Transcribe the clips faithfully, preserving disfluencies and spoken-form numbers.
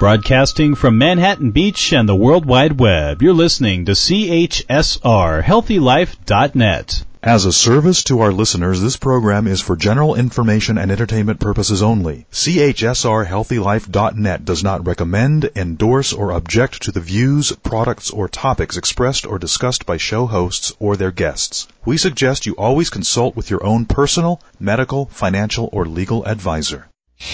Broadcasting from Manhattan Beach and the World Wide Web, you're listening to C H S R Healthy Life dot net. As a service to our listeners, this program is for general information and entertainment purposes only. C H S R Healthy Life dot net does not recommend, endorse, or object to the views, products, or topics expressed or discussed by show hosts or their guests. We suggest you always consult with your own personal, medical, financial, or legal advisor.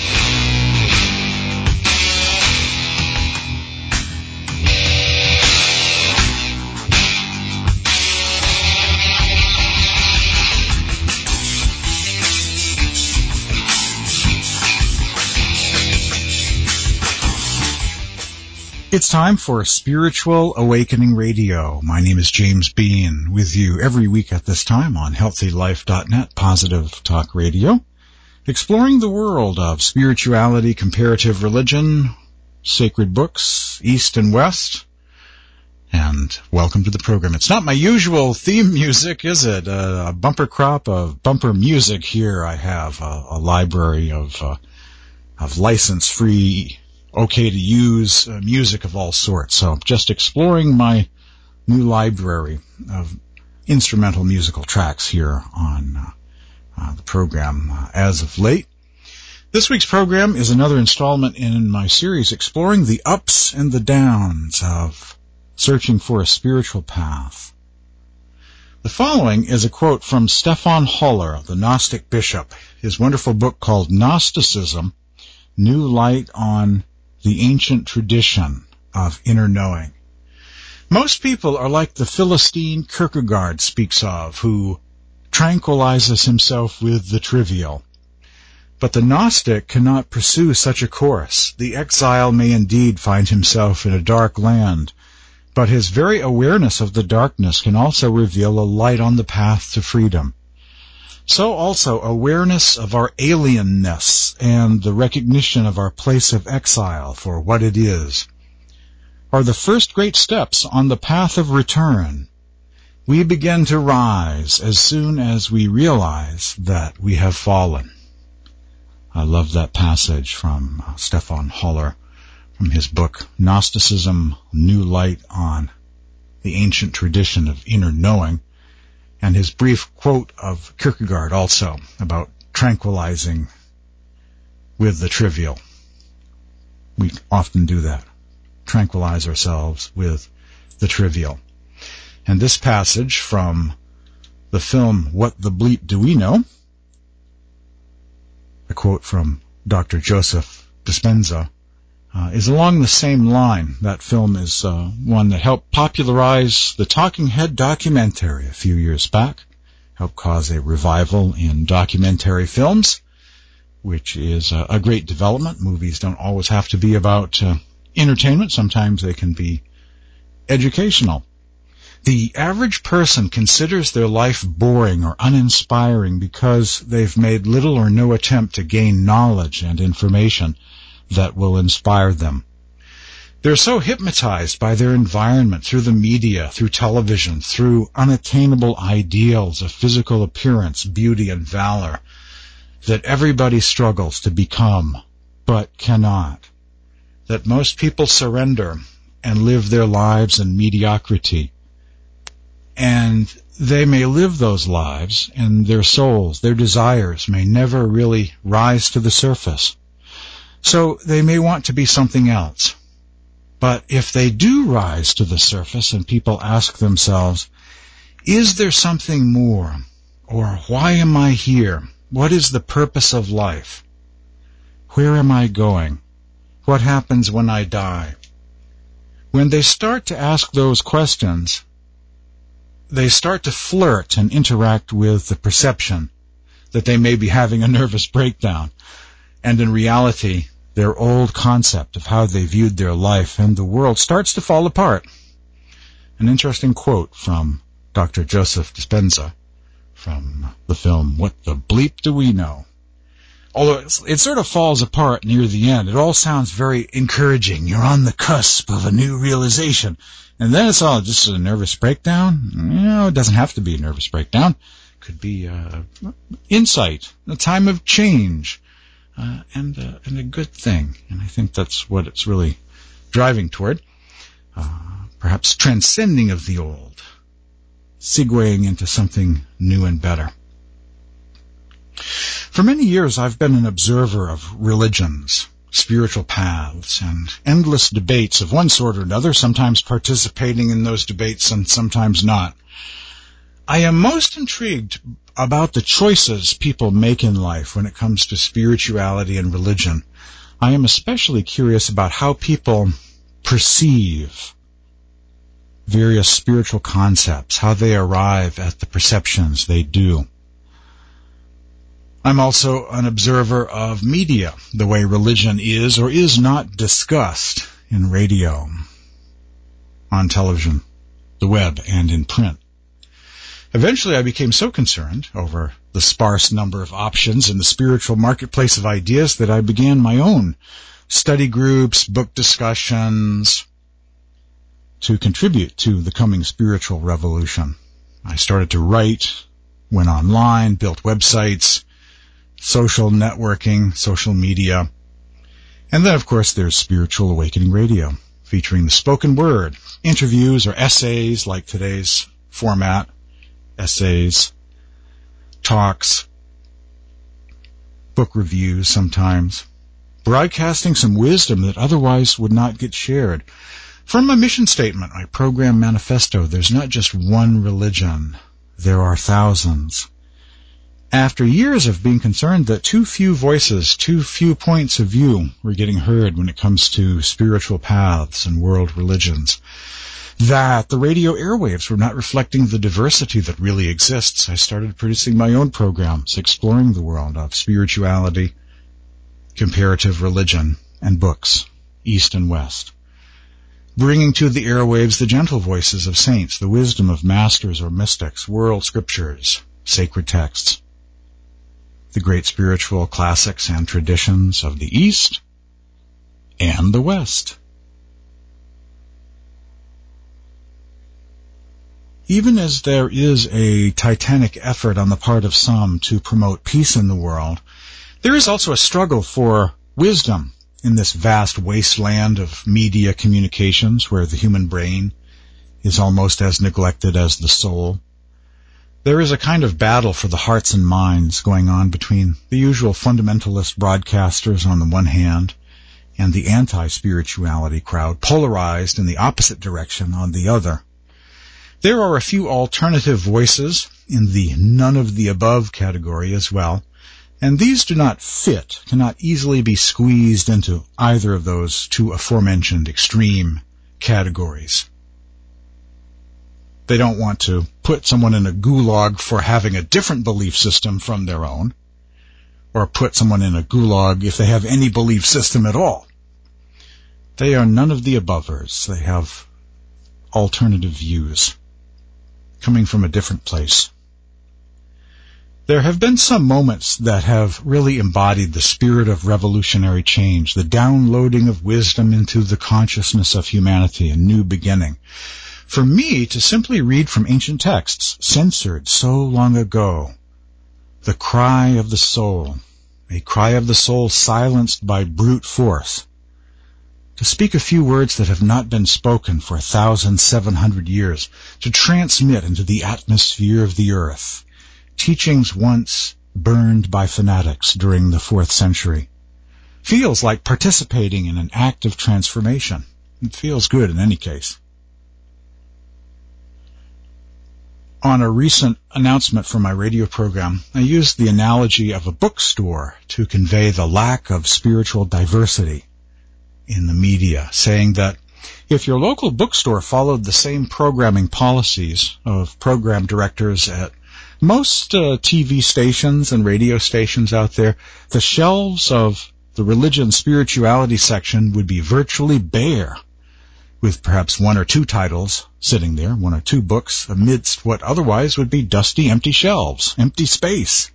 It's time for Spiritual Awakening Radio. My name is James Bean, with you every week at this time on Healthy Life dot net, Positive Talk Radio, exploring the world of spirituality, comparative religion, sacred books, East and West. And welcome to the program. It's not my usual theme music, is it? Uh, a bumper crop of bumper music here. I have a, a library of, uh, of license-free, okay to use uh, music of all sorts. So just exploring my new library of instrumental musical tracks here on uh, uh, the program uh, as of late. This week's program is another installment in my series exploring the ups and the downs of searching for a spiritual path. The following is a quote from Stefan Holler, the Gnostic bishop, his wonderful book called Gnosticism, New Light on the Ancient Tradition of Inner Knowing. Most people are like the Philistine Kierkegaard speaks of, who tranquilizes himself with the trivial. But the Gnostic cannot pursue such a course. The exile may indeed find himself in a dark land, but his very awareness of the darkness can also reveal a light on the path to freedom. So also awareness of our alienness and the recognition of our place of exile for what it is are the first great steps on the path of return. We begin to rise as soon as we realize that we have fallen. I love that passage from uh, Stefan Holler from his book Gnosticism, New Light on the Ancient Tradition of Inner Knowing, and his brief quote of Kierkegaard also about tranquilizing with the trivial. We often do that, tranquilize ourselves with the trivial. And this passage from the film What the Bleep Do We Know, a quote from Doctor Joseph Dispenza, Uh, is along the same line. That film is uh, one that helped popularize the Talking Head documentary a few years back, helped cause a revival in documentary films, which is uh, a great development. Movies don't always have to be about uh, entertainment. Sometimes they can be educational. The average person considers their life boring or uninspiring because they've made little or no attempt to gain knowledge and information that will inspire them. They're so hypnotized by their environment, through the media, through television, through unattainable ideals of physical appearance, beauty, and valor, that everybody struggles to become, but cannot. That most people surrender and live their lives in mediocrity. And they may live those lives, and their souls, their desires, may never really rise to the surface. So they may want to be something else. But if they do rise to the surface and people ask themselves, is there something more? Or why am I here? What is the purpose of life? Where am I going? What happens when I die? When they start to ask those questions, they start to flirt and interact with the perception that they may be having a nervous breakdown. And in reality, their old concept of how they viewed their life and the world starts to fall apart. An interesting quote from Doctor Joseph Dispenza from the film What the Bleep Do We Know? Although it sort of falls apart near the end, it all sounds very encouraging. You're on the cusp of a new realization. And then it's all just a nervous breakdown. You know, it doesn't have to be a nervous breakdown. It could be uh, insight, a time of change. uh, and, uh, and a good thing. And I think that's what it's really driving toward. Uh, perhaps transcending of the old, segueing into something new and better. For many years, I've been an observer of religions, spiritual paths, and endless debates of one sort or another, sometimes participating in those debates and sometimes not. I am most intrigued about the choices people make in life when it comes to spirituality and religion. I am especially curious about how people perceive various spiritual concepts, how they arrive at the perceptions they do. I'm also an observer of media, the way religion is or is not discussed in radio, on television, the web, and in print. Eventually, I became so concerned over the sparse number of options in the spiritual marketplace of ideas that I began my own study groups, book discussions, to contribute to the coming spiritual revolution. I started to write, went online, built websites, social networking, social media. And then, of course, there's Spiritual Awakening Radio, featuring the spoken word, interviews or essays like today's format, essays, talks, book reviews sometimes, broadcasting some wisdom that otherwise would not get shared. From my mission statement, my program manifesto, there's not just one religion, there are thousands. After years of being concerned that too few voices, too few points of view were getting heard when it comes to spiritual paths and world religions, that the radio airwaves were not reflecting the diversity that really exists, I started producing my own programs exploring the world of spirituality, comparative religion, and books, East and West, bringing to the airwaves the gentle voices of saints, the wisdom of masters or mystics, world scriptures, sacred texts, the great spiritual classics and traditions of the East and the West. Even as there is a titanic effort on the part of some to promote peace in the world, there is also a struggle for wisdom in this vast wasteland of media communications where the human brain is almost as neglected as the soul. There is a kind of battle for the hearts and minds going on between the usual fundamentalist broadcasters on the one hand and the anti-spirituality crowd, polarized in the opposite direction on the other. There are a few alternative voices in the none-of-the-above category as well, and these do not fit, cannot easily be squeezed into either of those two aforementioned extreme categories. They don't want to put someone in a gulag for having a different belief system from their own, or put someone in a gulag if they have any belief system at all. They are none of the abovers. They have alternative views coming from a different place. There have been some moments that have really embodied the spirit of revolutionary change, the downloading of wisdom into the consciousness of humanity, a new beginning. For me, to simply read from ancient texts, censored so long ago, the cry of the soul, a cry of the soul silenced by brute force, to speak a few words that have not been spoken for a thousand seven hundred years, to transmit into the atmosphere of the earth teachings once burned by fanatics during the fourth century, feels like participating in an act of transformation. It feels good in any case. On a recent announcement for my radio program, I used the analogy of a bookstore to convey the lack of spiritual diversity in the media, saying that if your local bookstore followed the same programming policies of program directors at most uh, T V stations and radio stations out there, the shelves of the religion spirituality section would be virtually bare, with perhaps one or two titles sitting there, one or two books, amidst what otherwise would be dusty, empty shelves, empty space.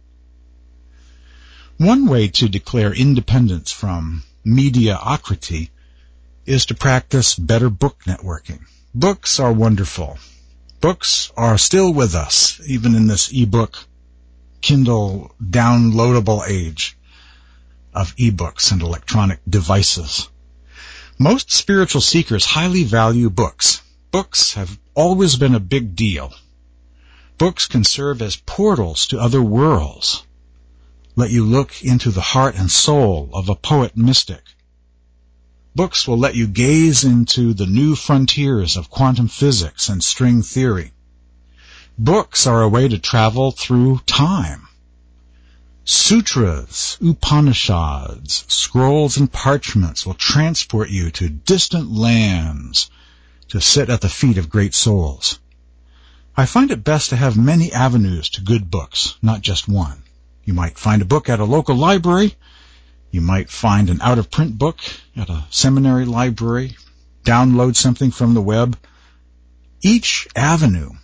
One way to declare independence from mediocrity is to practice better book networking. Books are wonderful. Books are still with us, even in this e-book, Kindle, downloadable age. of ebooks and electronic devices. Most spiritual seekers highly value books. Books have always been a big deal. Books can serve as portals to other worlds, let you look into the heart and soul of a poet mystic. Books will let you gaze into the new frontiers of quantum physics and string theory. Books are a way to travel through time. Sutras, Upanishads, scrolls and parchments will transport you to distant lands to sit at the feet of great souls. I find it best to have many avenues to good books, not just one. You might find a book at a local library. You might find an out-of-print book at a seminary library. Download something from the web. Each avenue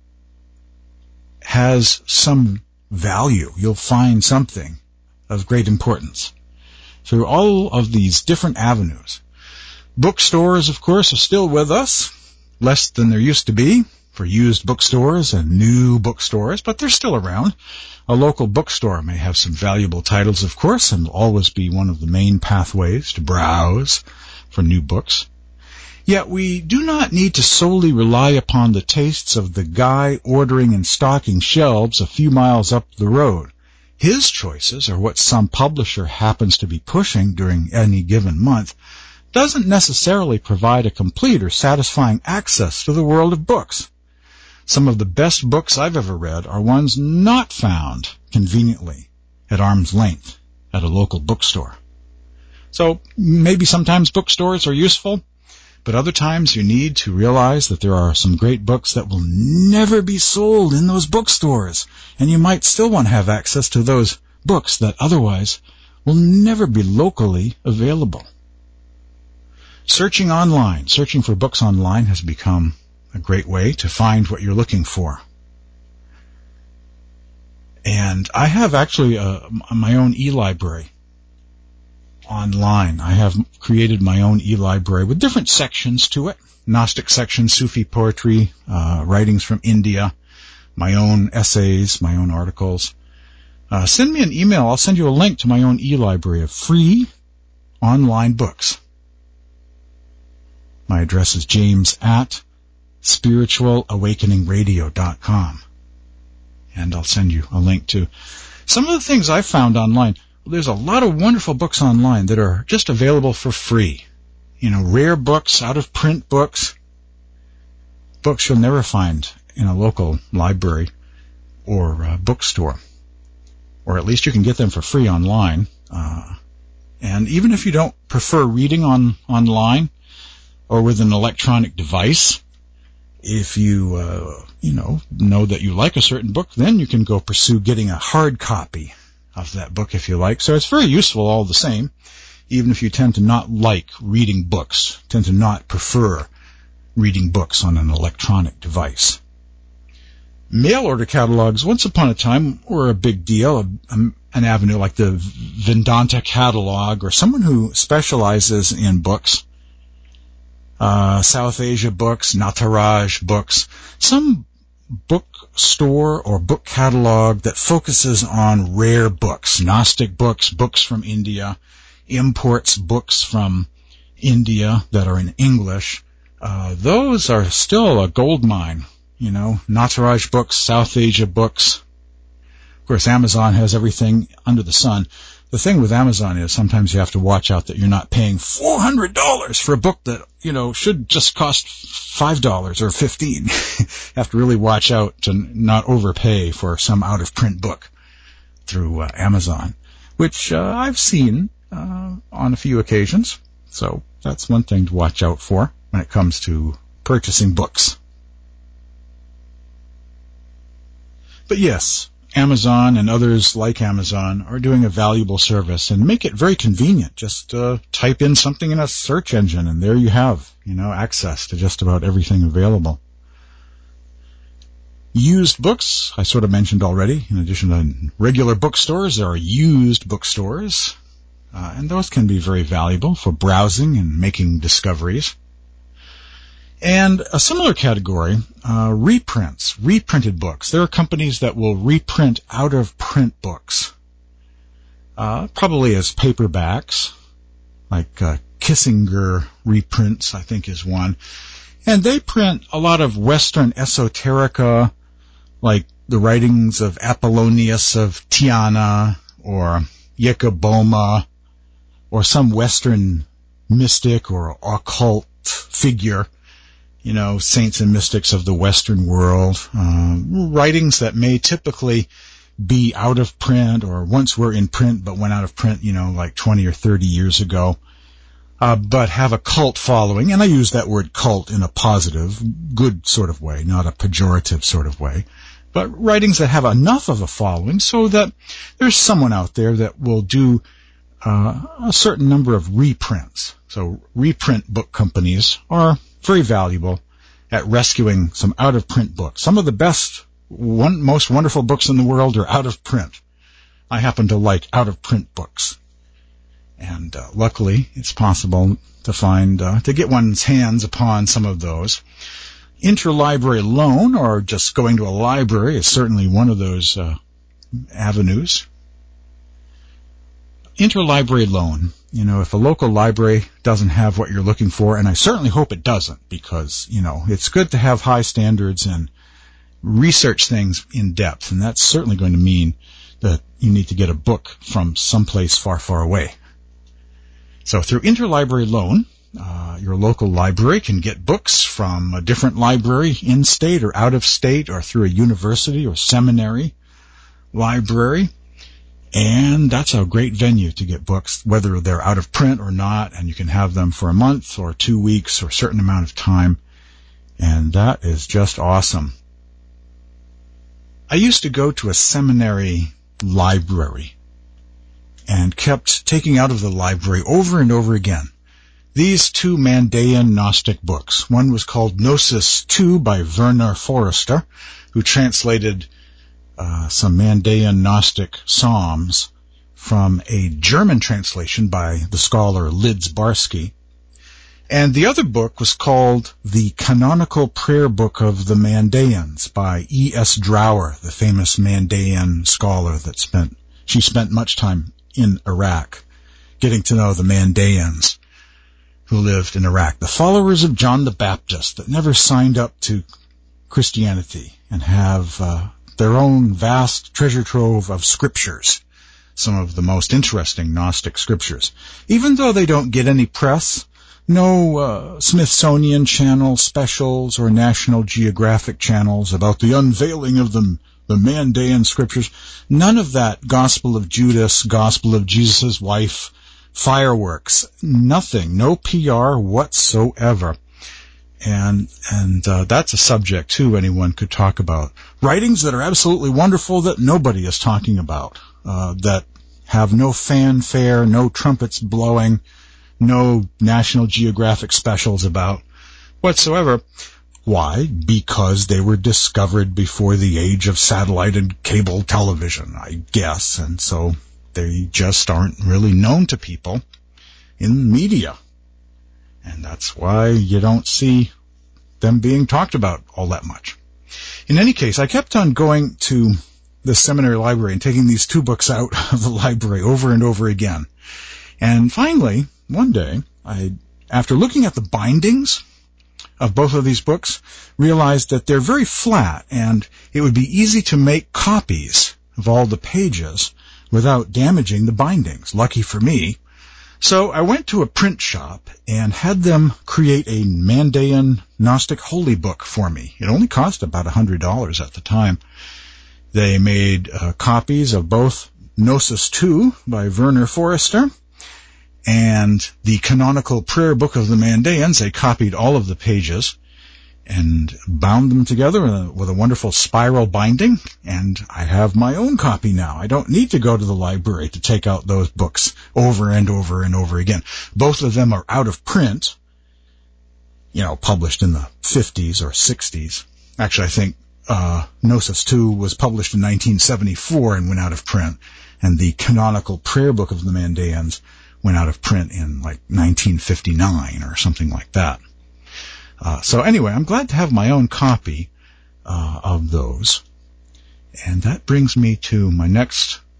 has some value. You'll find something of great importance through all of these different avenues. Bookstores, of course, are still with us, less than there used to be for used bookstores and new bookstores, but they're still around. A local bookstore may have some valuable titles, of course, and will always be one of the main pathways to browse for new books. Yet we do not need to solely rely upon the tastes of the guy ordering and stocking shelves a few miles up the road. His choices, or what some publisher happens to be pushing during any given month, doesn't necessarily provide a complete or satisfying access to the world of books. Some of the best books I've ever read are ones not found conveniently at arm's length at a local bookstore. So maybe sometimes bookstores are useful, but other times you need to realize that there are some great books that will never be sold in those bookstores, and you might still want to have access to those books that otherwise will never be locally available. Searching online, searching for books online has become a great way to find what you're looking for. And I have actually a, my own e-library online. I have created my own e-library with different sections to it. Gnostic section, Sufi poetry, uh, writings from India, my own essays, my own articles. Uh, send me an email. I'll send you a link to my own e-library of free online books. My address is james at spiritual awakening radio dot com. And I'll send you a link to some of the things I found online. There's a lot of wonderful books online that are just available for free. You know, rare books, out-of-print books, books you'll never find in a local library or uh, bookstore. Or at least you can get them for free online. Uh, and even if you don't prefer reading on online or with an electronic device, if you, uh, you know, know that you like a certain book, then you can go pursue getting a hard copy of that book if you like. So it's very useful all the same, even if you tend to not like reading books, tend to not prefer reading books on an electronic device. Mail order catalogs, once upon a time, were a big deal, a, a, an avenue like the Vedanta catalog, or someone who specializes in books. Uh, South Asia books, Nataraj books, some bookstore or book catalog that focuses on rare books, Gnostic books, books from India, imports books from India that are in English. Uh, those are still a gold mine, you know, Nataraj books, South Asia books. Of course, Amazon has everything under the sun. The thing with Amazon is sometimes you have to watch out that you're not paying four hundred dollars for a book that, you know, should just cost five dollars or fifteen dollars. You have to really watch out to not overpay for some out-of-print book through uh, Amazon, which uh, I've seen uh, on a few occasions. So that's one thing to watch out for when it comes to purchasing books. But yes, Amazon and others like Amazon are doing a valuable service and make it very convenient. Just uh, type in something in a search engine and there you have, you know, access to just about everything available. Used books, I sort of mentioned already. In addition to regular bookstores, there are used bookstores, uh, and those can be very valuable for browsing and making discoveries. And a similar category, uh, reprints, reprinted books. There are companies that will reprint out-of-print books. uh, probably as paperbacks, like uh, Kissinger reprints, I think is one. And they print a lot of Western esoterica, like the writings of Apollonius of Tyana or Jacoboma or some Western mystic or occult figure, you know, saints and mystics of the Western world, uh, writings that may typically be out of print or once were in print but went out of print, you know, like twenty or thirty years ago, uh, but have a cult following. And I use that word cult in a positive, good sort of way, not a pejorative sort of way. But writings that have enough of a following so that there's someone out there that will do uh, a certain number of reprints. So reprint book companies are very valuable at rescuing some out-of-print books. Some of the best, one, most wonderful books in the world are out of print. I happen to like out-of-print books. And uh, luckily, it's possible to find, uh, to get one's hands upon some of those. Interlibrary loan, or just going to a library, is certainly one of those uh, avenues. Interlibrary loan. You know, if a local library doesn't have what you're looking for, and I certainly hope it doesn't, because, you know, it's good to have high standards and research things in depth, and that's certainly going to mean that you need to get a book from someplace far, far away. So through interlibrary loan, uh, your local library can get books from a different library in-state or out-of-state or through a university or seminary library. And that's a great venue to get books, whether they're out of print or not, and you can have them for a month or two weeks or a certain amount of time. And that is just awesome. I used to go to a seminary library and kept taking out of the library over and over again these two Mandaean Gnostic books. One was called Gnosis two by Werner Forster, who translated uh, some Mandaean Gnostic psalms from a German translation by the scholar Lidz Barsky. And the other book was called The Canonical Prayer Book of the Mandaeans by E S Drower, the famous Mandaean scholar that spent, she spent much time in Iraq, getting to know the Mandaeans who lived in Iraq, the followers of John the Baptist that never signed up to Christianity and have uh, their own vast treasure trove of scriptures, some of the most interesting Gnostic scriptures. Even though they don't get any press, no uh, Smithsonian Channel specials or National Geographic channels about the unveiling of the, the Mandaean scriptures, none of that Gospel of Judas, Gospel of Jesus' wife, fireworks, nothing, no P R whatsoever. And and uh, that's a subject, too, anyone could talk about. Writings that are absolutely wonderful that nobody is talking about, uh, that have no fanfare, no trumpets blowing, no National Geographic specials about whatsoever. Why? Because they were discovered before the age of satellite and cable television, I guess, and so they just aren't really known to people in media. And that's why you don't see them being talked about all that much. In any case, I kept on going to the seminary library and taking these two books out of the library over and over again. And finally, one day, I, after looking at the bindings of both of these books, realized that they're very flat and it would be easy to make copies of all the pages without damaging the bindings. Lucky for me. So I went to a print shop and had them create a Mandaean Gnostic holy book for me. It only cost about one hundred dollars at the time. They made uh, copies of both Gnosis two by Werner Forster and the Canonical Prayer Book of the Mandaeans. They copied all of the pages and bound them together with a wonderful spiral binding, and I have my own copy now. I don't need to go to the library to take out those books over and over and over again. Both of them are out of print, you know, published in the fifties or sixties. Actually, I think uh Gnosis two was published in nineteen seventy-four and went out of print, and the Canonical Prayer Book of the Mandaeans went out of print in like nineteen fifty-nine or something like that. Uh, so anyway, I'm glad to have my own copy uh, of those. And that brings me to my next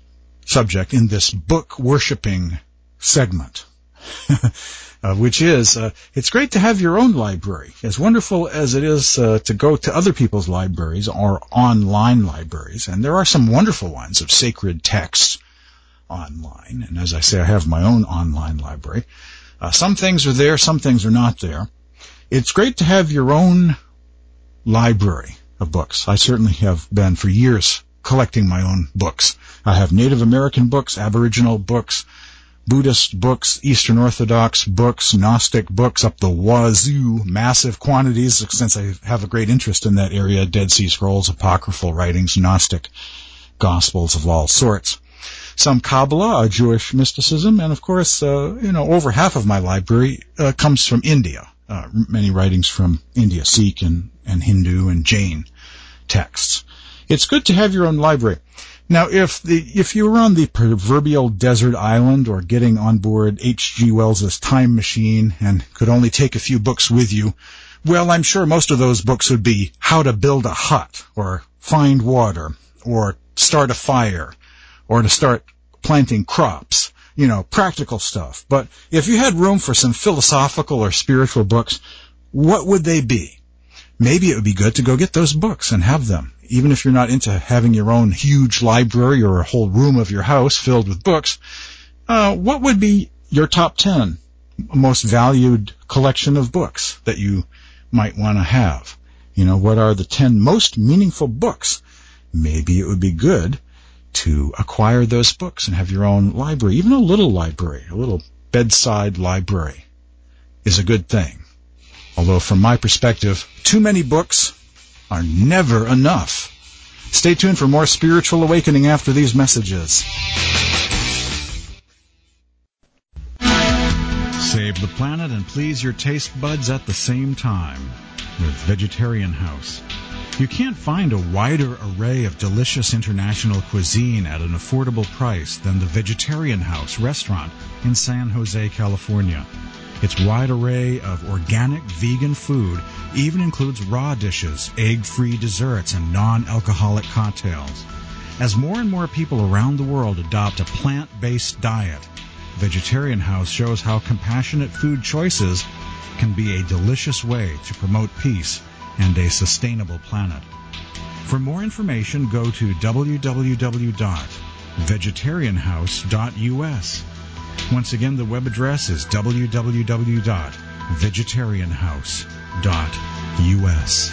subject in this book worshipping segment, uh, which is, uh, it's great to have your own library. As wonderful as it is uh, to go to other people's libraries or online libraries, and there are some wonderful ones of sacred texts online, and as I say, I have my own online library. Uh, some things are there, some things are not there. It's great to have your own library of books. I certainly have been for years collecting my own books. I have Native American books, Aboriginal books, Buddhist books, Eastern Orthodox books, Gnostic books up the wazoo, massive quantities, since I have a great interest in that area, Dead Sea Scrolls, apocryphal writings, Gnostic Gospels of all sorts. Some Kabbalah, Jewish mysticism, and of course, uh, you know, over half of my library uh, comes from India. Uh, many writings from India, Sikh and, and Hindu and Jain texts. It's good to have your own library. Now, if the if you were on the proverbial desert island or getting on board H G Wells's time machine and could only take a few books with you, well, I'm sure most of those books would be How to Build a Hut or Find Water or Start a Fire or to start planting crops, you know, practical stuff. But if you had room for some philosophical or spiritual books, what would they be? Maybe it would be good to go get those books and have them. Even if you're not into having your own huge library or a whole room of your house filled with books, uh, what would be your top ten most valued collection of books that you might want to have? You know, what are the ten most meaningful books? Maybe it would be good to acquire those books and have your own library. Even a little library, a little bedside library is a good thing. Although from my perspective, too many books are never enough. Stay tuned for more Spiritual Awakening after these messages. Save the planet and please your taste buds at the same time with Vegetarian House. You can't find a wider array of delicious international cuisine at an affordable price than the Vegetarian House restaurant in San Jose, California. Its wide array of organic vegan food even includes raw dishes, egg-free desserts, and non-alcoholic cocktails. As more and more people around the world adopt a plant-based diet, Vegetarian House shows how compassionate food choices can be a delicious way to promote peace and a sustainable planet. For more information, go to w w w dot vegetarian house dot u s. Once again, the web address is w w w dot vegetarian house dot u s.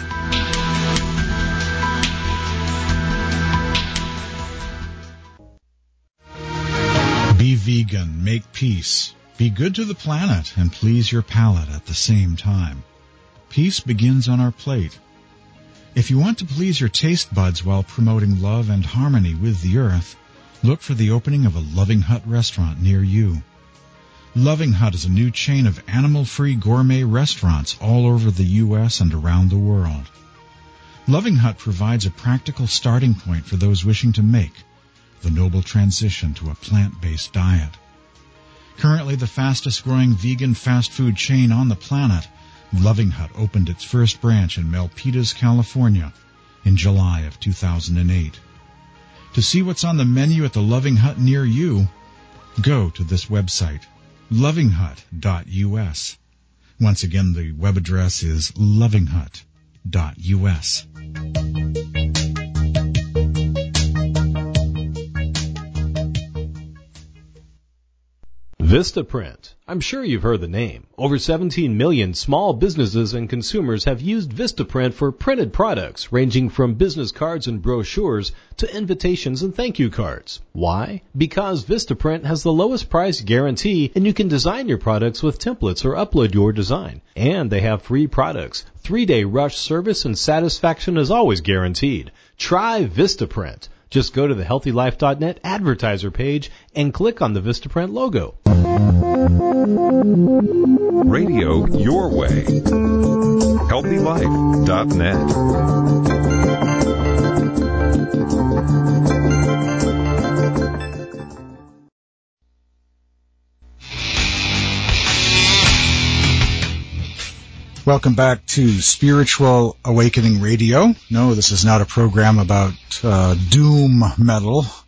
Be vegan, make peace, be good to the planet, and please your palate at the same time. Peace begins on our plate. If you want to please your taste buds while promoting love and harmony with the earth, look for the opening of a Loving Hut restaurant near you. Loving Hut is a new chain of animal-free gourmet restaurants all over the U S and around the world. Loving Hut provides a practical starting point for those wishing to make the noble transition to a plant-based diet. Currently the fastest-growing vegan fast food chain on the planet, Loving Hut opened its first branch in Milpitas, California in July of two thousand eight. To see what's on the menu at the Loving Hut near you, go to this website, loving hut dot u s. Once again, the web address is loving hut dot u s. Vistaprint. I'm sure you've heard the name. Over seventeen million small businesses and consumers have used Vistaprint for printed products ranging from business cards and brochures to invitations and thank you cards. Why? Because Vistaprint has the lowest price guarantee and you can design your products with templates or upload your design. And they have free products. Three-day rush service and satisfaction is always guaranteed. Try Vistaprint. Just go to the healthy life dot net advertiser page and click on the Vistaprint logo. Radio your way. healthy life dot net. Welcome back to Spiritual Awakening Radio. No, this is not a program about uh, doom metal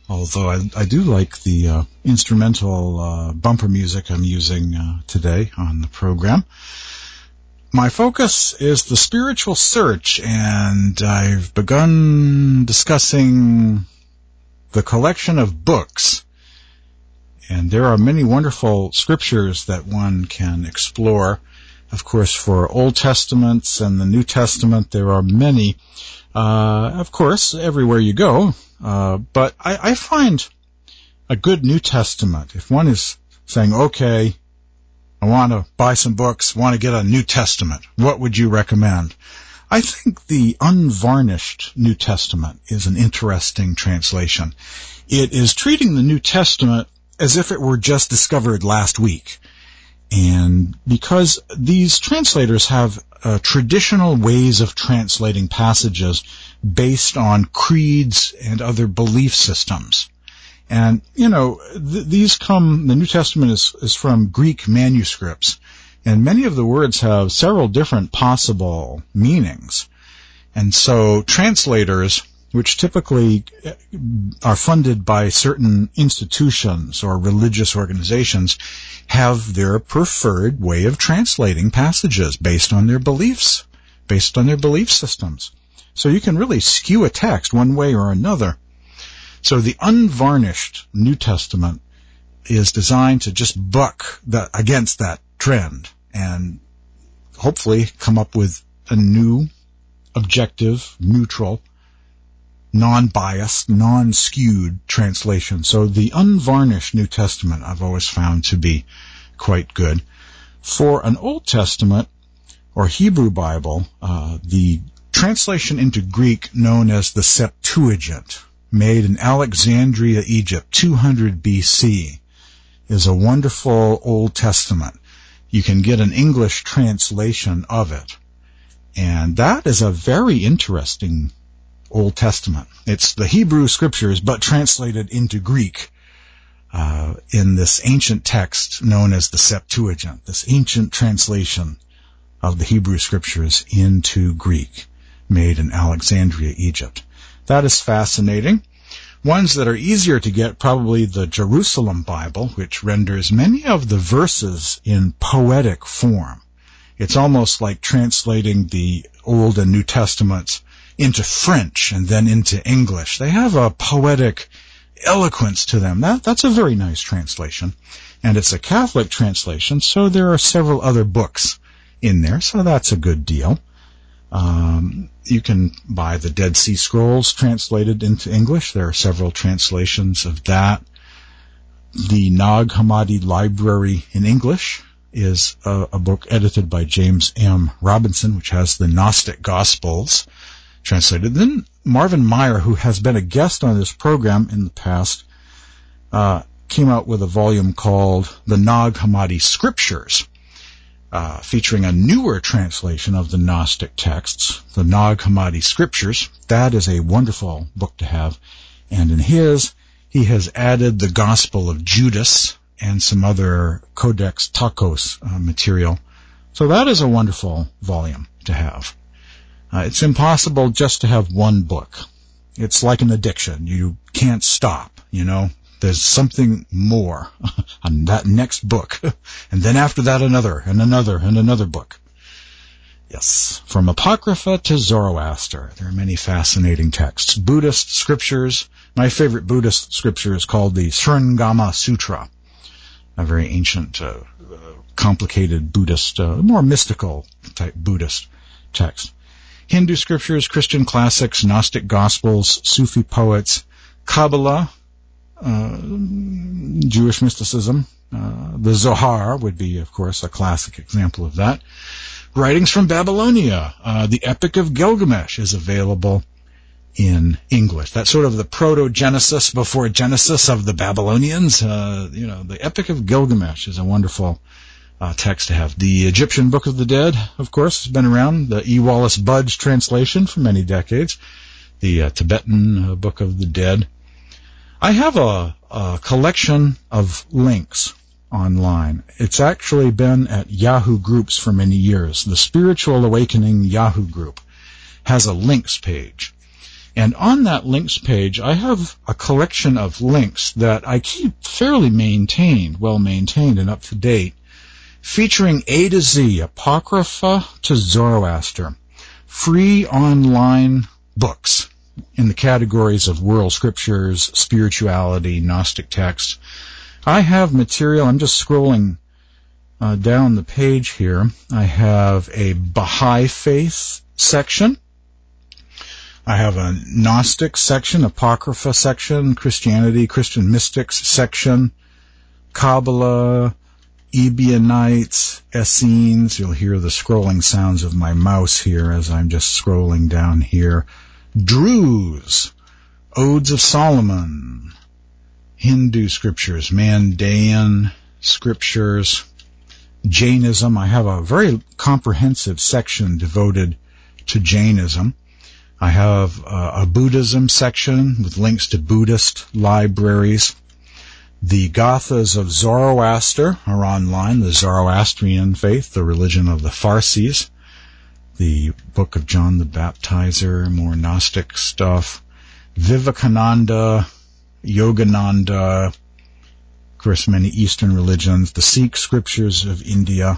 although I, I do like the uh, instrumental uh, bumper music I'm using uh, today on the program. My focus is the spiritual search, and I've begun discussing the collection of books. And there are many wonderful scriptures that one can explore. Of course, for Old Testaments and the New Testament, there are many. Uh, of course, everywhere you go. Uh, but I, I find a good New Testament, if one is saying, okay, I want to buy some books, want to get a New Testament, what would you recommend? I think the Unvarnished New Testament is an interesting translation. It is treating the New Testament as if it were just discovered last week. And because these translators have uh, traditional ways of translating passages based on creeds and other belief systems. And, you know, th- these come, the New Testament is, is from Greek manuscripts, and many of the words have several different possible meanings. And so translators, which typically are funded by certain institutions or religious organizations, have their preferred way of translating passages based on their beliefs, based on their belief systems. So you can really skew a text one way or another. So the Unvarnished New Testament is designed to just buck that, against that trend and hopefully come up with a new, objective, neutral, non-biased, non-skewed translation. So the Unvarnished New Testament I've always found to be quite good. For an Old Testament or Hebrew Bible, uh, the translation into Greek known as the Septuagint, made in Alexandria, Egypt, two hundred B C, is a wonderful Old Testament. You can get an English translation of it. And that is a very interesting Old Testament. It's the Hebrew Scriptures, but translated into Greek uh, in this ancient text known as the Septuagint, this ancient translation of the Hebrew Scriptures into Greek, made in Alexandria, Egypt. That is fascinating. Ones that are easier to get, probably the Jerusalem Bible, which renders many of the verses in poetic form. It's almost like translating the Old and New Testaments into French and then into English. They have a poetic eloquence to them. That, that's a very nice translation. And it's a Catholic translation, so there are several other books in there, so that's a good deal. Um, you can buy the Dead Sea Scrolls translated into English. There are several translations of that. The Nag Hammadi Library in English is a, a book edited by James M. Robinson, which has the Gnostic Gospels translated. Then Marvin Meyer, who has been a guest on this program in the past, uh, came out with a volume called The Nag Hammadi Scriptures, uh, featuring a newer translation of the Gnostic texts, the Nag Hammadi Scriptures. That is a wonderful book to have. And in his, he has added the Gospel of Judas and some other Codex Tacos uh, material. So that is a wonderful volume to have. Uh, it's impossible just to have one book. It's like an addiction. You can't stop, you know. There's something more on that next book. And then after that, another, and another, and another book. Yes, from Apocrypha to Zoroaster, there are many fascinating texts. Buddhist scriptures. My favorite Buddhist scripture is called the Srengama Sutra, a very ancient, uh, complicated Buddhist, uh, more mystical type Buddhist text. Hindu scriptures, Christian classics, Gnostic Gospels, Sufi poets, Kabbalah, uh, Jewish mysticism. Uh, the Zohar would be, of course, a classic example of that. Writings from Babylonia. Uh, the Epic of Gilgamesh is available in English. That's sort of the proto-Genesis before Genesis of the Babylonians. Uh, you know, the Epic of Gilgamesh is a wonderful uh, text to have. The Egyptian Book of the Dead, of course, has been around. The E. Wallace Budge translation for many decades. The uh, Tibetan uh, Book of the Dead. I have a, a collection of links online. It's actually been at Yahoo Groups for many years. The Spiritual Awakening Yahoo Group has a links page. And on that links page, I have a collection of links that I keep fairly maintained, well maintained and up to date, featuring A to Z, Apocrypha to Zoroaster, free online books in the categories of world scriptures, spirituality, Gnostic texts. I have material, I'm just scrolling uh, down the page here. I have a Baha'i Faith section. I have a Gnostic section, Apocrypha section, Christianity, Christian mystics section, Kabbalah, Ebionites, Essenes. You'll hear the scrolling sounds of my mouse here as I'm just scrolling down here. Druze, Odes of Solomon, Hindu scriptures, Mandaean scriptures, Jainism. I have a very comprehensive section devoted to Jainism. I have uh, a Buddhism section with links to Buddhist libraries. The Gathas of Zoroaster are online, the Zoroastrian faith, the religion of the Farsis. The Book of John the Baptizer, more Gnostic stuff. Vivekananda, Yogananda, of course many Eastern religions, the Sikh scriptures of India,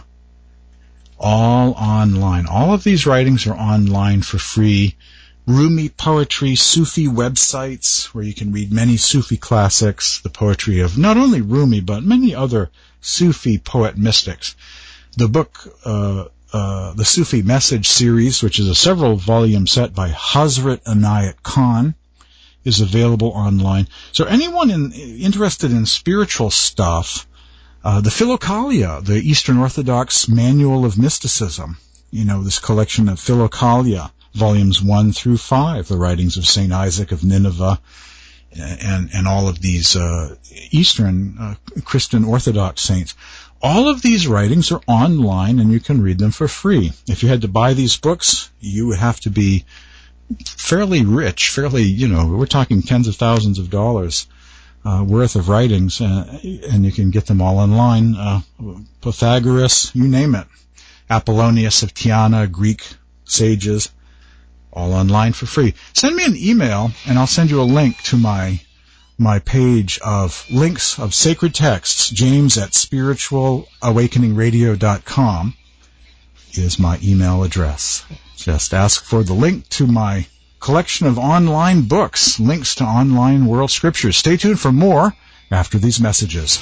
all online. All of these writings are online for free. Rumi poetry, Sufi websites where you can read many Sufi classics, the poetry of not only Rumi but many other Sufi poet mystics. The book, uh, uh, the Sufi Message series, which is a several volume set by Hazrat Inayat Khan, is available online. So anyone in, interested in spiritual stuff, uh, the Philokalia, the Eastern Orthodox Manual of Mysticism, you know, this collection of Philokalia, volumes one through five, the writings of Saint Isaac of Nineveh, and, and all of these uh, Eastern uh, Christian Orthodox saints. All of these writings are online, and you can read them for free. If you had to buy these books, you would have to be fairly rich, fairly, you know, we're talking tens of thousands of dollars uh, worth of writings, uh, and you can get them all online. Uh, Pythagoras, you name it. Apollonius of Tyana, Greek sages, all online for free. Send me an email, and I'll send you a link to my my page of links of sacred texts. James at spiritual awakening radio dot com is my email address. Just ask for the link to my collection of online books, links to online world scriptures. Stay tuned for more after these messages.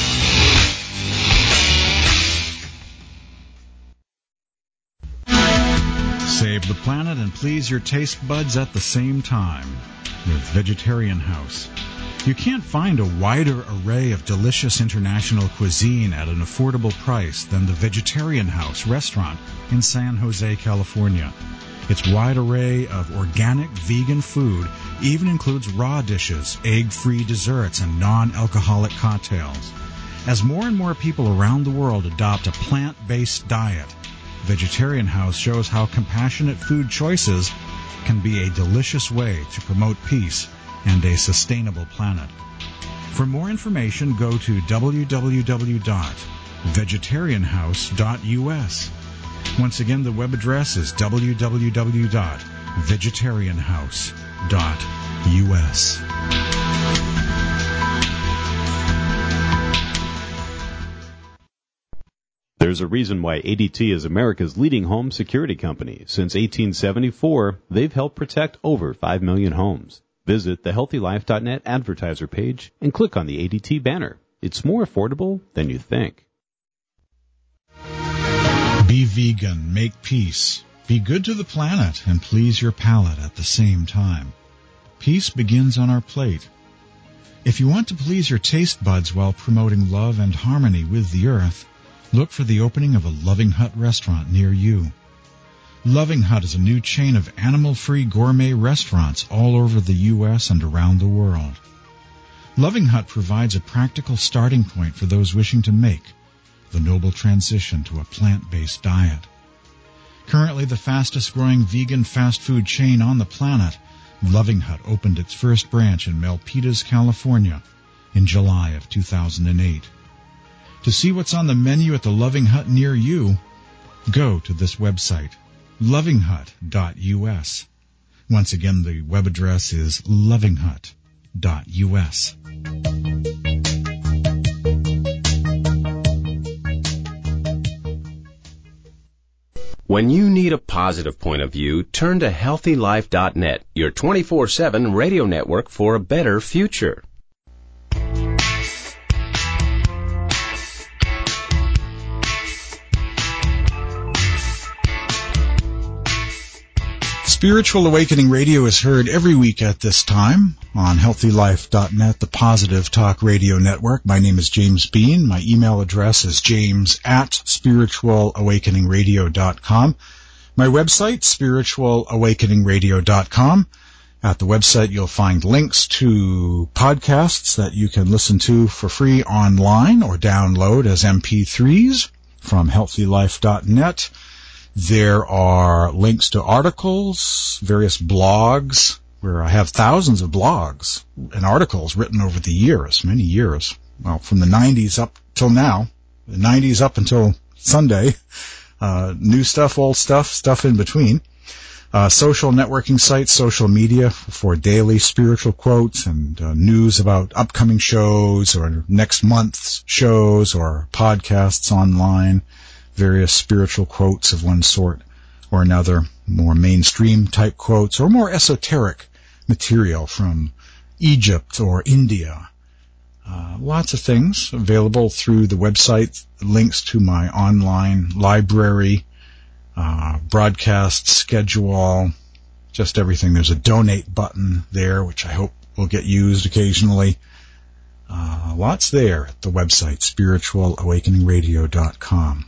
Save the planet and please your taste buds at the same time with Vegetarian House. You can't find a wider array of delicious international cuisine at an affordable price than the Vegetarian House restaurant in San Jose, California. Its wide array of organic vegan food even includes raw dishes, egg-free desserts, and non-alcoholic cocktails. As more and more people around the world adopt a plant-based diet, Vegetarian House shows how compassionate food choices can be a delicious way to promote peace and a sustainable planet. For more information, go to w w w dot vegetarian house dot u s. Once again, the web address is w w w dot vegetarian house dot u s. There's a reason why A D T is America's leading home security company. Since eighteen seventy-four, they've helped protect over five million homes. Visit the healthy life dot net advertiser page and click on the A D T banner. It's more affordable than you think. Be vegan, make peace. Be good to the planet and please your palate at the same time. Peace begins on our plate. If you want to please your taste buds while promoting love and harmony with the earth, look for the opening of a Loving Hut restaurant near you. Loving Hut is a new chain of animal-free gourmet restaurants all over the U S and around the world. Loving Hut provides a practical starting point for those wishing to make the noble transition to a plant-based diet. Currently the fastest-growing vegan fast food chain on the planet, Loving Hut opened its first branch in Milpitas, California in July of two thousand eight. To see what's on the menu at the Loving Hut near you, go to this website, loving hut dot u s. Once again, the web address is loving hut dot U S. When you need a positive point of view, turn to healthy life dot net, your twenty-four seven radio network for a better future. Spiritual Awakening Radio is heard every week at this time on healthy life dot net, the Positive Talk Radio Network. My name is James Bean. My email address is james at spiritual awakening radio dot com. My website, spiritual awakening radio dot com. At the website, you'll find links to podcasts that you can listen to for free online or download as M P threes from healthy life dot net. There are links to articles, various blogs, where I have thousands of blogs and articles written over the years, many years. Well, from the nineties up till now, the nineties up until Sunday, uh, new stuff, old stuff, stuff in between. Uh, social networking sites, social media for daily spiritual quotes and uh, news about upcoming shows or next month's shows or podcasts online. Various spiritual quotes of one sort or another, more mainstream type quotes, or more esoteric material from Egypt or India. Uh, lots of things available through the website, links to my online library, uh, broadcast schedule, just everything. There's a donate button there, which I hope will get used occasionally. Uh, lots there at the website, spiritual awakening radio dot com.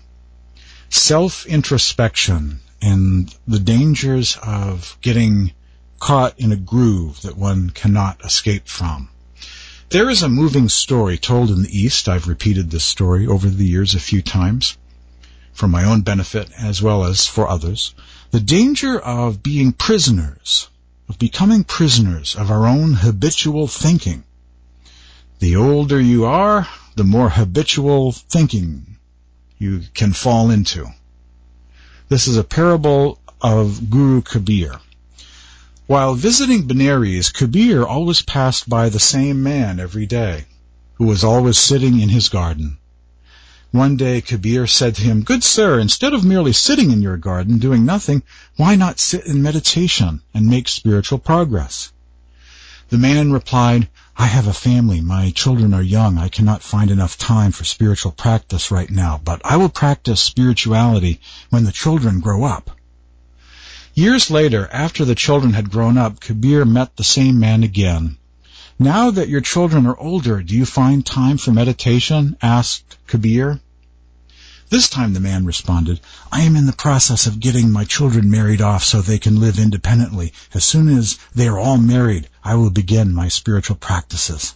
Self-introspection and the dangers of getting caught in a groove that one cannot escape from. There is a moving story told in the East. I've repeated this story over the years a few times for my own benefit as well as for others. The danger of being prisoners, of becoming prisoners of our own habitual thinking. The older you are, the more habitual thinking you can fall into. This is a parable of Guru Kabir. While visiting Benares, Kabir always passed by the same man every day, who was always sitting in his garden. One day Kabir said to him, "Good sir, instead of merely sitting in your garden doing nothing, why not sit in meditation and make spiritual progress?" The man replied, "I have a family. My children are young. I cannot find enough time for spiritual practice right now, but I will practice spirituality when the children grow up." Years later, after the children had grown up, Kabir met the same man again. "Now that your children are older, do you find time for meditation?" asked Kabir. This time the man responded, "I am in the process of getting my children married off so they can live independently. As soon as they are all married, I will begin my spiritual practices."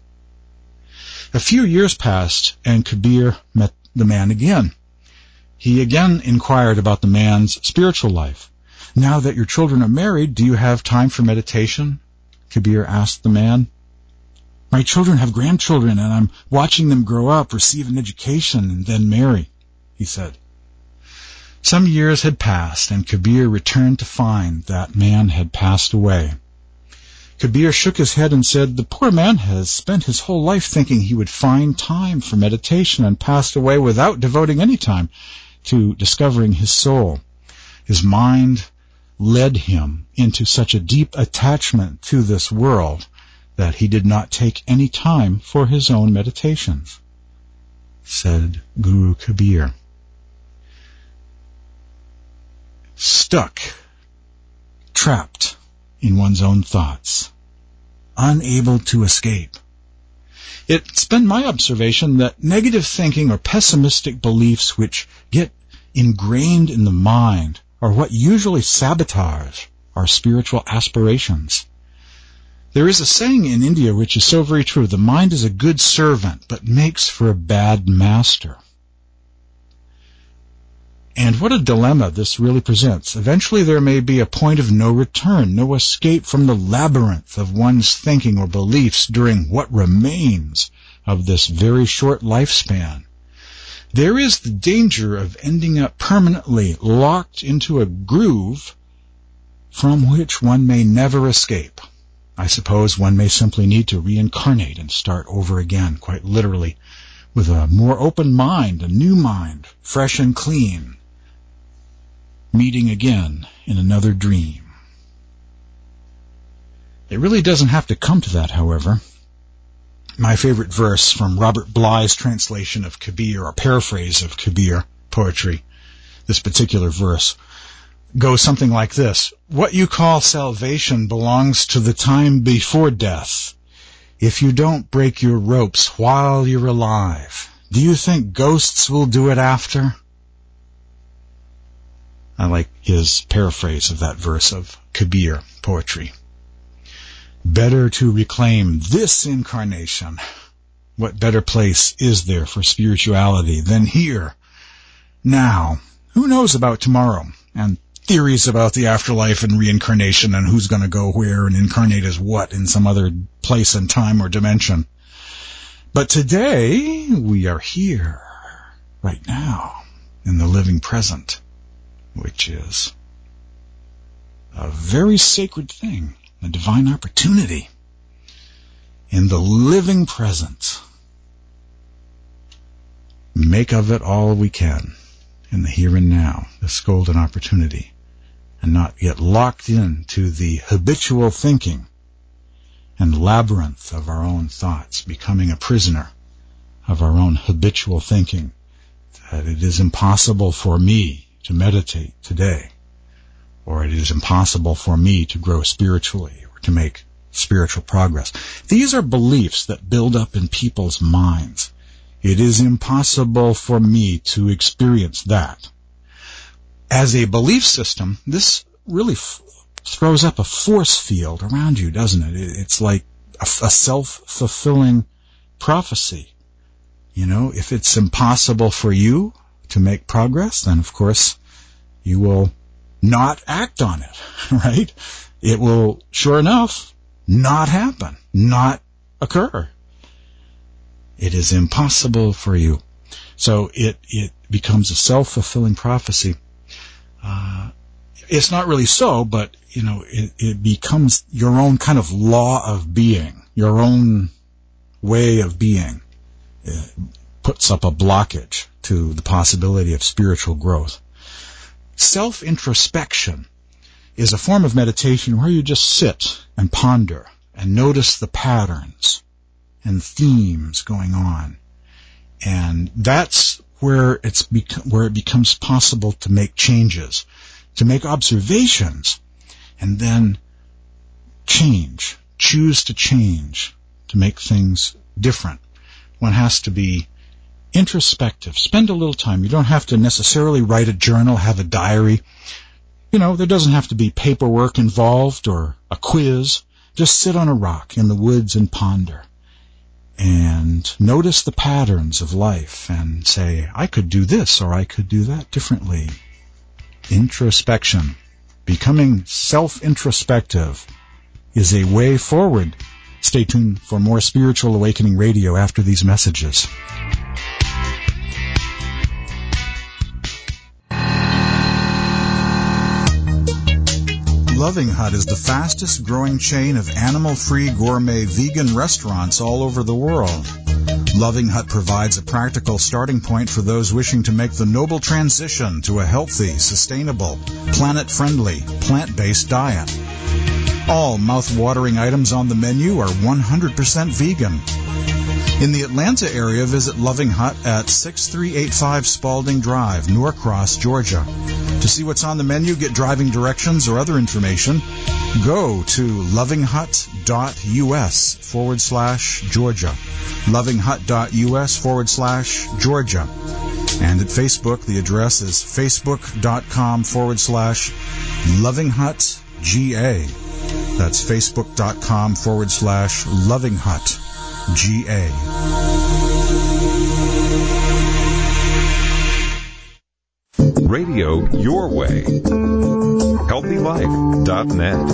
A few years passed, and Kabir met the man again. He again inquired about the man's spiritual life. "Now that your children are married, do you have time for meditation?" Kabir asked the man. "My children have grandchildren, and I'm watching them grow up, receive an education, and then marry," he said. Some years had passed, and Kabir returned to find that man had passed away. Kabir shook his head and said, "The poor man has spent his whole life thinking he would find time for meditation and passed away without devoting any time to discovering his soul. His mind led him into such a deep attachment to this world that he did not take any time for his own meditations," said Guru Kabir. Stuck, trapped in one's own thoughts, unable to escape. It's been my observation that negative thinking or pessimistic beliefs which get ingrained in the mind are what usually sabotage our spiritual aspirations. There is a saying in India which is so very true: the mind is a good servant, but makes for a bad master. And what a dilemma this really presents. Eventually there may be a point of no return, no escape from the labyrinth of one's thinking or beliefs during what remains of this very short lifespan. There is the danger of ending up permanently locked into a groove from which one may never escape. I suppose one may simply need to reincarnate and start over again, quite literally, with a more open mind, a new mind, fresh and clean, meeting again in another dream. It really doesn't have to come to that, however. My favorite verse from Robert Bly's translation of Kabir, or paraphrase of Kabir poetry, this particular verse, goes something like this. What you call salvation belongs to the time before death. If you don't break your ropes while you're alive, do you think ghosts will do it after? I like his paraphrase of that verse of Kabir poetry. Better to reclaim this incarnation. What better place is there for spirituality than here, now? Who knows about tomorrow, and theories about the afterlife and reincarnation and who's going to go where and incarnate as what in some other place and time or dimension. But today, we are here, right now, in the living present, which is a very sacred thing. A divine opportunity in the living present. Make of it all we can in the here and now, this golden opportunity, and not get locked into the habitual thinking and labyrinth of our own thoughts, becoming a prisoner of our own habitual thinking, that it is impossible for me to meditate today, or it is impossible for me to grow spiritually or to make spiritual progress. These are beliefs that build up in people's minds. It is impossible for me to experience that. As a belief system, this really f- throws up a force field around you, doesn't it? It's like a, a self-fulfilling prophecy. You know, if it's impossible for you to make progress, then of course you will not act on it, right? It will, sure enough, not happen, not occur. It is impossible for you. So it, it becomes a self-fulfilling prophecy. Uh, it's not really so, but, you know, it, it becomes your own kind of law of being, your own way of being. It puts up a blockage to the possibility of spiritual growth. Self-introspection is a form of meditation where you just sit and ponder and notice the patterns and themes going on. And that's where it's bec- where it becomes possible to make changes, to make observations, and then change, choose to change, to make things different. One has to be introspective. Spend a little time. You don't have to necessarily write a journal, have a diary. You know, there doesn't have to be paperwork involved or a quiz. Just sit on a rock in the woods and ponder. And notice the patterns of life and say, I could do this or I could do that differently. Introspection. Becoming self-introspective is a way forward. Stay tuned for more Spiritual Awakening Radio after these messages. Loving Hut is the fastest growing chain of animal-free gourmet vegan restaurants all over the world. Loving Hut provides a practical starting point for those wishing to make the noble transition to a healthy, sustainable, planet-friendly, plant-based diet. All mouth-watering items on the menu are one hundred percent vegan. In the Atlanta area, visit Loving Hut at six three eight five Spalding Drive, Norcross, Georgia. To see what's on the menu, get driving directions or other information, go to lovinghut.us forward slash Georgia. lovinghut.us forward slash Georgia. And at Facebook, the address is facebook.com forward slash lovinghutga. That's facebook.com forward slash lovinghutga. Radio your way. healthy life dot net.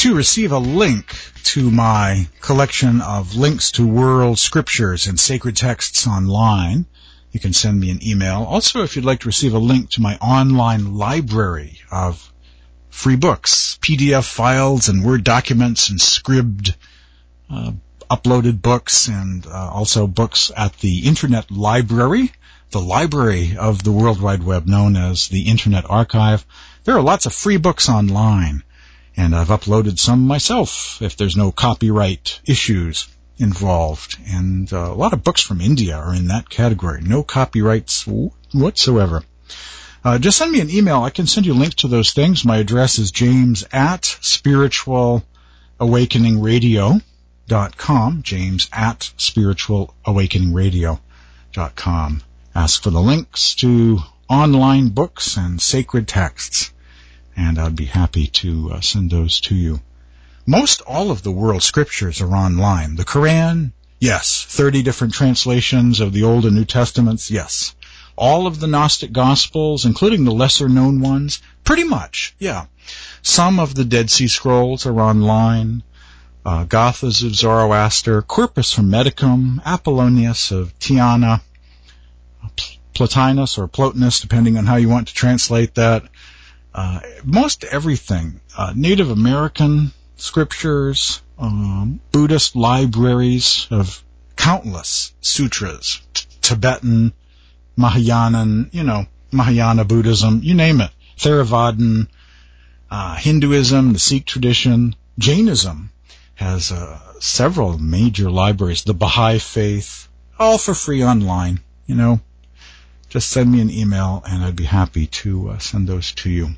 to receive a link to my collection of links to world scriptures and sacred texts online, you can send me an email. Also, if you'd like to receive a link to my online library of free books, P D F files and Word documents and Scribd uh, uploaded books, and uh, also books at the Internet Library, the library of the World Wide Web known as the Internet Archive. There are lots of free books online, and I've uploaded some myself if there's no copyright issues involved. And uh, a lot of books from India are in that category. No copyrights whatsoever. Uh, just send me an email. I can send you a link to those things. My address is james at spiritual awakening radio dot com. James at spiritual awakening radio dot com. Ask for the links to online books and sacred texts, and I'd be happy to uh, send those to you. Most all of the world scriptures are online. The Quran, yes. thirty different translations of the Old and New Testaments, yes. All of the Gnostic Gospels, including the lesser-known ones, pretty much, yeah. Some of the Dead Sea Scrolls are online. Uh, Gathas of Zoroaster, Corpus Hermeticum, Apollonius of Tyana, Plotinus or Plotinus, depending on how you want to translate that. Uh, most everything. Uh, Native American scriptures, um, Buddhist libraries of countless sutras, t- Tibetan, Mahayanan, you know, Mahayana Buddhism, you name it. Theravadan, uh, Hinduism, the Sikh tradition, Jainism has uh, several major libraries. The Baha'i Faith, all for free online, you know. Just send me an email and I'd be happy to uh, send those to you.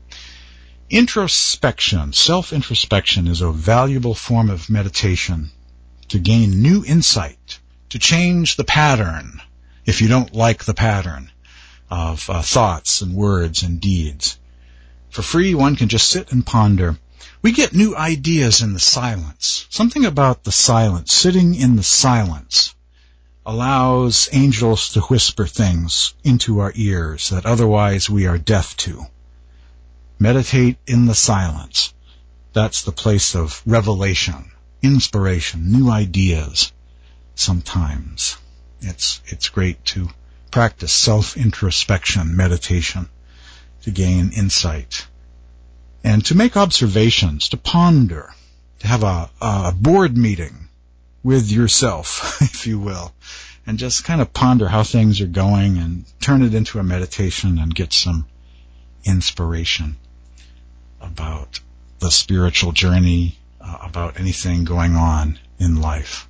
Introspection, self-introspection is a valuable form of meditation to gain new insight, to change the pattern, if you don't like the pattern of uh, thoughts and words and deeds. For free, one can just sit and ponder. We get new ideas in the silence. Something about the silence, sitting in the silence, allows angels to whisper things into our ears that otherwise we are deaf to. Meditate in the silence. That's the place of revelation, inspiration, new ideas. Sometimes it's it's great to practice self-introspection, meditation, to gain insight, and to make observations, to ponder, to have a, a board meeting with yourself, if you will, and just kind of ponder how things are going and turn it into a meditation and get some inspiration about the spiritual journey, uh, about anything going on in life.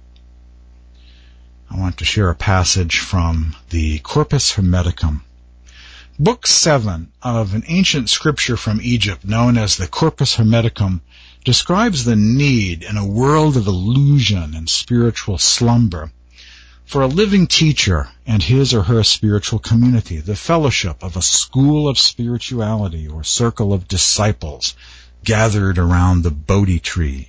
I want to share a passage from the Corpus Hermeticum. Book seven of an ancient scripture from Egypt known as the Corpus Hermeticum describes the need in a world of illusion and spiritual slumber for a living teacher and his or her spiritual community, the fellowship of a school of spirituality or circle of disciples gathered around the Bodhi tree.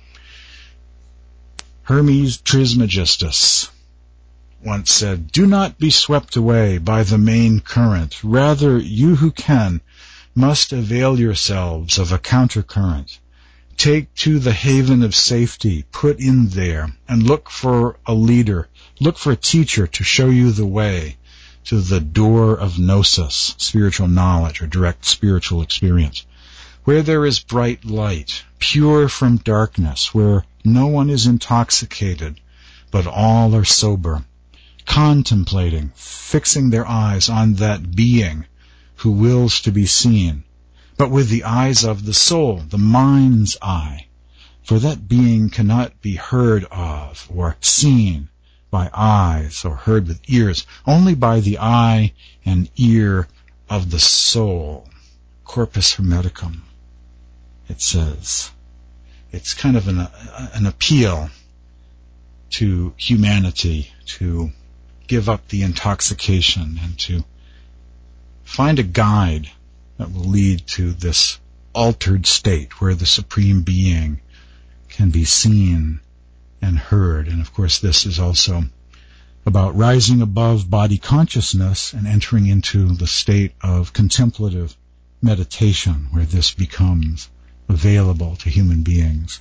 Hermes Trismegistus once said, "Do not be swept away by the main current. Rather, you who can must avail yourselves of a countercurrent. Take to the haven of safety, put in there, and look for a leader. Look for a teacher to show you the way to the door of gnosis, spiritual knowledge or direct spiritual experience, where there is bright light, pure from darkness, where no one is intoxicated, but all are sober, contemplating, fixing their eyes on that being who wills to be seen, but with the eyes of the soul, the mind's eye, for that being cannot be heard of or seen by eyes or heard with ears, only by the eye and ear of the soul." Corpus Hermeticum, it says. It's kind of an, an appeal to humanity to give up the intoxication and to find a guide that will lead to this altered state where the Supreme Being can be seen and heard. And of course this is also about rising above body consciousness and entering into the state of contemplative meditation where this becomes available to human beings.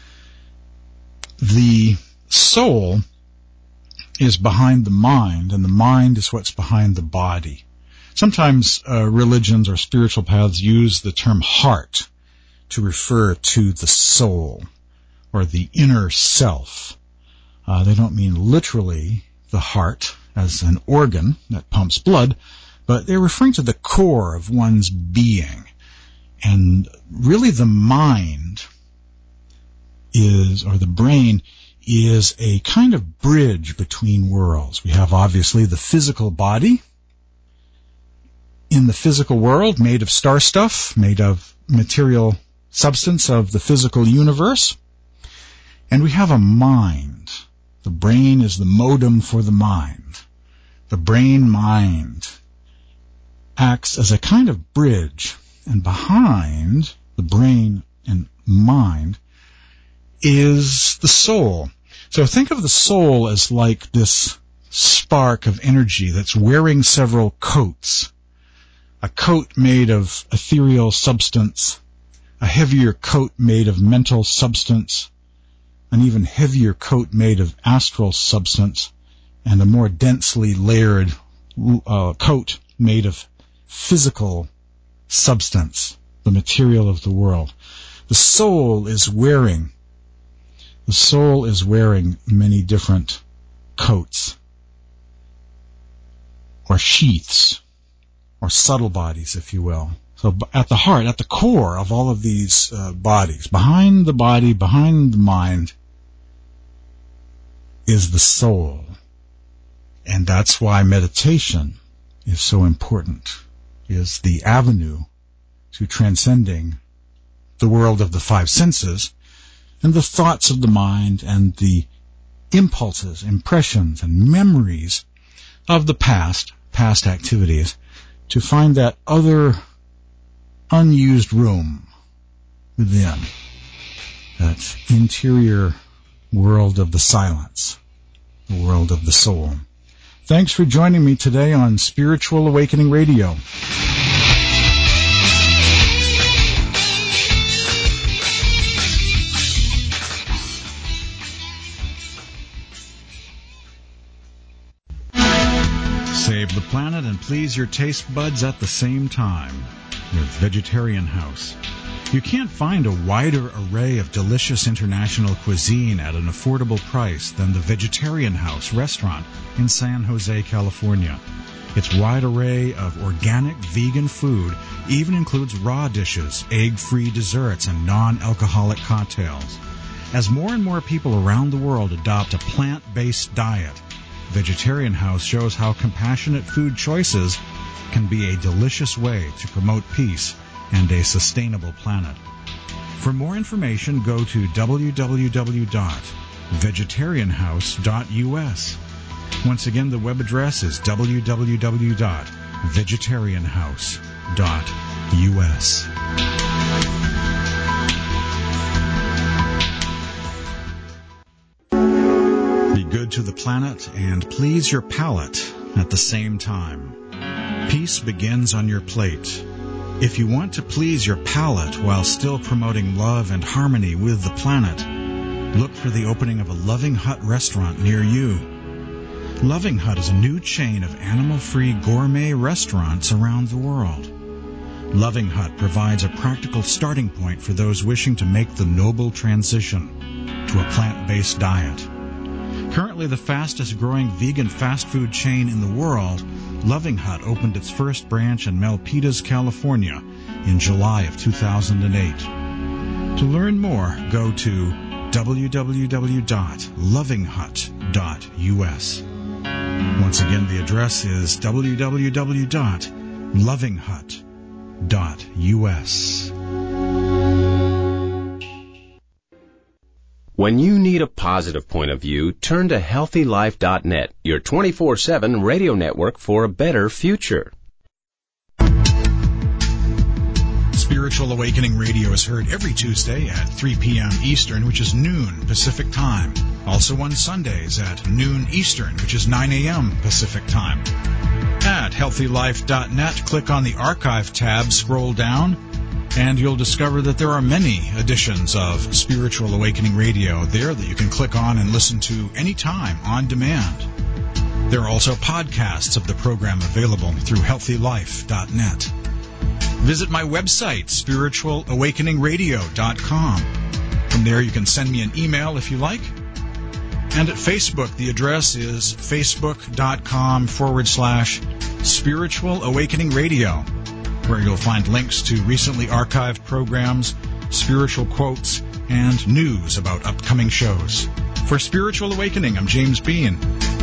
The soul is behind the mind, and the mind is what's behind the body. Sometimes uh, religions or spiritual paths use the term heart to refer to the soul or the inner self. Uh, they don't mean literally the heart as an organ that pumps blood, but they're referring to the core of one's being. And really the mind is, or the brain, is a kind of bridge between worlds. We have obviously the physical body in the physical world, made of star stuff, made of material substance of the physical universe. And we have a mind. The brain is the modem for the mind. The brain-mind acts as a kind of bridge, and behind the brain and mind is the soul. So think of the soul as like this spark of energy that's wearing several coats. A coat made of ethereal substance, a heavier coat made of mental substance, an even heavier coat made of astral substance, and a more densely layered uh, coat made of physical substance, the material of the world. The soul is wearing, the soul is wearing many different coats, or sheaths, or subtle bodies, if you will. So at the heart, at the core of all of these uh, bodies, behind the body, behind the mind, is the soul. And that's why meditation is so important, is the avenue to transcending the world of the five senses and the thoughts of the mind and the impulses, impressions, and memories of the past, past activities, to find that other unused room within, that interior world of the silence, the world of the soul. Thanks for joining me today on Spiritual Awakening Radio. Save the planet and please your taste buds at the same time with Vegetarian House. You can't find a wider array of delicious international cuisine at an affordable price than the Vegetarian House restaurant in San Jose, California. Its wide array of organic vegan food even includes raw dishes, egg-free desserts, and non-alcoholic cocktails. As more and more people around the world adopt a plant-based diet, Vegetarian House shows how compassionate food choices can be a delicious way to promote peace and a sustainable planet. For more information, go to w w w dot vegetarian house dot u s. Once again, the web address is w w w dot vegetarian house dot u s. Be good to the planet and please your palate at the same time. Peace begins on your plate. If you want to please your palate while still promoting love and harmony with the planet, look for the opening of a Loving Hut restaurant near you. Loving Hut is a new chain of animal-free gourmet restaurants around the world. Loving Hut provides a practical starting point for those wishing to make the noble transition to a plant-based diet. Currently the fastest-growing vegan fast food chain in the world, Loving Hut opened its first branch in Milpitas, California in July of two thousand eight. To learn more, go to w w w dot loving hut dot u s. Once again, the address is w w w dot loving hut dot u s. When you need a positive point of view, turn to healthy life dot net, your twenty-four seven radio network for a better future. Spiritual Awakening Radio is heard every Tuesday at three p.m. Eastern, which is noon Pacific Time. Also on Sundays at noon Eastern, which is nine a.m. Pacific Time. At healthy life dot net, click on the Archive tab, scroll down, and you'll discover that there are many editions of Spiritual Awakening Radio there that you can click on and listen to anytime on demand. There are also podcasts of the program available through healthy life dot net. Visit my website, spiritual awakening radio dot com. From there you can send me an email if you like. And at Facebook, the address is facebook.com forward slash Spiritual Awakening Radio, where you'll find links to recently archived programs, spiritual quotes, and news about upcoming shows. For Spiritual Awakening, I'm James Bean.